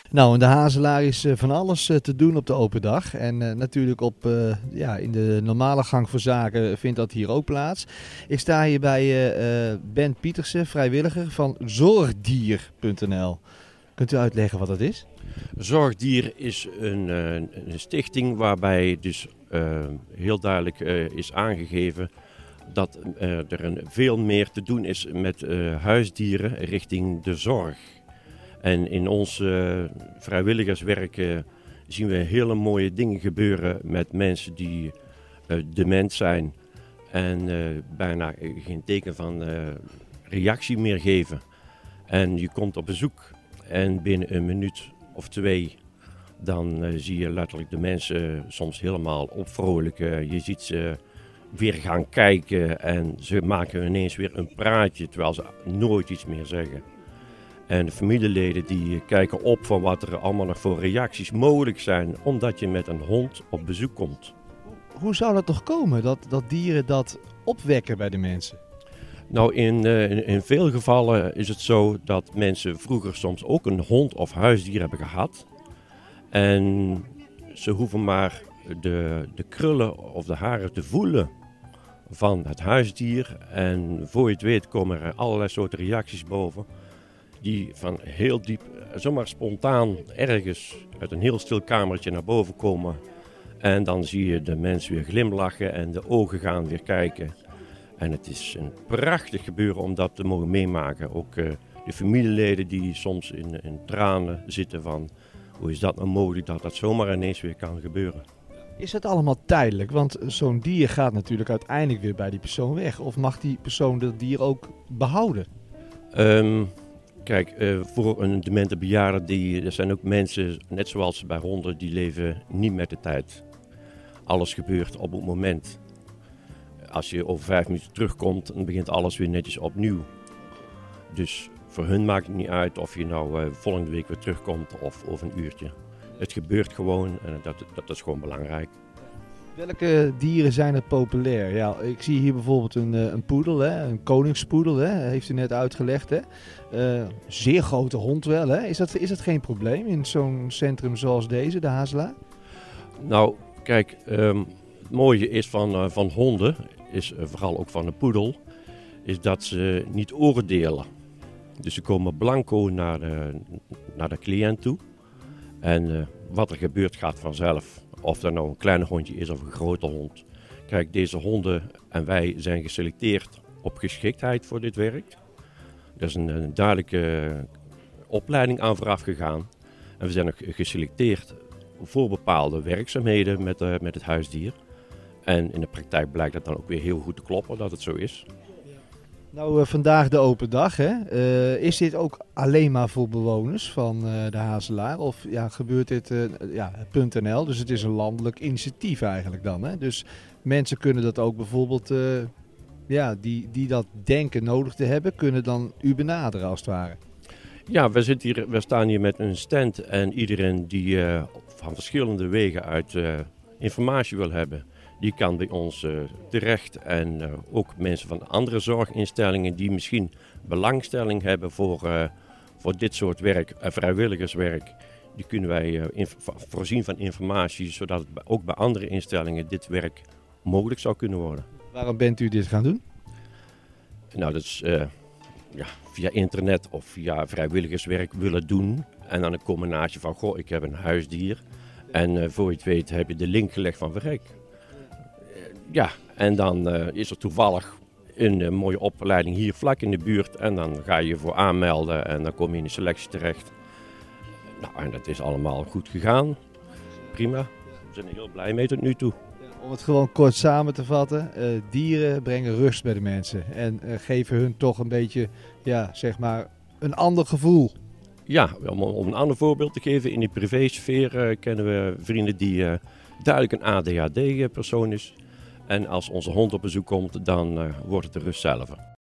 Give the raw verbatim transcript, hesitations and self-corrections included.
Nou, in de Hazelaar is uh, van alles uh, te doen op de open dag. En uh, natuurlijk op, uh, ja, in de normale gang van zaken vindt dat hier ook plaats. Ik sta hier bij uh, uh, Ben Pietersen, vrijwilliger van zorgdier punt n l. Kunt u uitleggen wat dat is? Zorgdier is een, uh, een stichting waarbij dus uh, heel duidelijk uh, is aangegeven dat uh, er een veel meer te doen is met uh, huisdieren richting de zorg. En in ons uh, vrijwilligerswerk uh, zien we hele mooie dingen gebeuren met mensen die uh, dement zijn en uh, bijna geen teken van uh, reactie meer geven. En je komt op bezoek en binnen een minuut of twee dan uh, zie je letterlijk de mensen soms helemaal opvrolijken. Je ziet ze weer gaan kijken en ze maken ineens weer een praatje terwijl ze nooit iets meer zeggen. En de familieleden die kijken op van wat er allemaal nog voor reacties mogelijk zijn, omdat je met een hond op bezoek komt. Hoe zou dat toch komen, dat, dat dieren dat opwekken bij de mensen? Nou, in, uh, in, in veel gevallen is het zo dat mensen vroeger soms ook een hond of huisdier hebben gehad. En ze hoeven maar de, de krullen of de haren te voelen van het huisdier. En voor je het weet komen er allerlei soorten reacties boven. Die van heel diep, zomaar spontaan ergens uit een heel stil kamertje naar boven komen. En dan zie je de mens weer glimlachen en de ogen gaan weer kijken. En het is een prachtig gebeuren om dat te mogen meemaken. Ook uh, de familieleden die soms in, in tranen zitten van hoe is dat nou mogelijk dat dat zomaar ineens weer kan gebeuren. Is het allemaal tijdelijk? Want zo'n dier gaat natuurlijk uiteindelijk weer bij die persoon weg. Of mag die persoon dat dier ook behouden? Um, Kijk, uh, voor een demente bejaarde, die, er zijn ook mensen, net zoals bij honden, die leven niet met de tijd. Alles gebeurt op het moment. Als je over vijf minuten terugkomt, dan begint alles weer netjes opnieuw. Dus voor hun maakt het niet uit of je nou uh, volgende week weer terugkomt of over een uurtje. Het gebeurt gewoon en dat, dat is gewoon belangrijk. Welke dieren zijn er populair? Ja, ik zie hier bijvoorbeeld een, een poedel, hè? Een koningspoedel, hè? Heeft u net uitgelegd. Hè? Uh, zeer grote hond wel. Hè? Is, dat, is dat geen probleem in zo'n centrum zoals deze, de Hazelaar? Nou, kijk, um, het mooie is van, uh, van honden, is uh, vooral ook van een poedel, is dat ze niet oordelen. Dus ze komen blanco naar de, naar de cliënt toe. En uh, wat er gebeurt gaat vanzelf. Of dat nou een klein hondje is of een grote hond. Kijk, deze honden en wij zijn geselecteerd op geschiktheid voor dit werk. Er is een, een duidelijke opleiding aan vooraf gegaan. En we zijn ook geselecteerd voor bepaalde werkzaamheden met, uh, met het huisdier. En in de praktijk blijkt dat dan ook weer heel goed te kloppen dat het zo is. Nou, uh, vandaag de open dag, hè? Uh, is dit ook alleen maar voor bewoners van uh, de Hazelaar? Of ja, gebeurt dit, uh, ja, .nl, dus het is een landelijk initiatief eigenlijk dan, hè? Dus mensen kunnen dat ook bijvoorbeeld, uh, ja, die, die dat denken nodig te hebben, kunnen dan u benaderen als het ware. Ja, we, zitten hier, we staan hier met een stand en iedereen die uh, van verschillende wegen uit uh, informatie wil hebben, die kan bij ons uh, terecht. En uh, ook mensen van andere zorginstellingen die misschien belangstelling hebben voor, uh, voor dit soort werk, uh, vrijwilligerswerk. Die kunnen wij uh, inf- voorzien van informatie, zodat het ook bij andere instellingen dit werk mogelijk zou kunnen worden. Waarom bent u dit gaan doen? Nou, dat is uh, ja, via internet of via vrijwilligerswerk willen doen. En dan een combinatie van, goh, ik heb een huisdier. En uh, voor je het weet heb je de link gelegd van werk. Ja, en dan uh, is er toevallig een uh, mooie opleiding hier vlak in de buurt. En dan ga je je voor aanmelden en dan kom je in de selectie terecht. Nou, en dat is allemaal goed gegaan. Prima. We zijn er heel blij mee tot nu toe. Om het gewoon kort samen te vatten, uh, dieren brengen rust bij de mensen. En uh, geven hun toch een beetje, ja, zeg maar, een ander gevoel. Ja, om, om een ander voorbeeld te geven. In die privésfeer uh, kennen we vrienden die uh, duidelijk een A D H D-persoon is. En als onze hond op bezoek komt, dan uh, wordt het de rust zelf.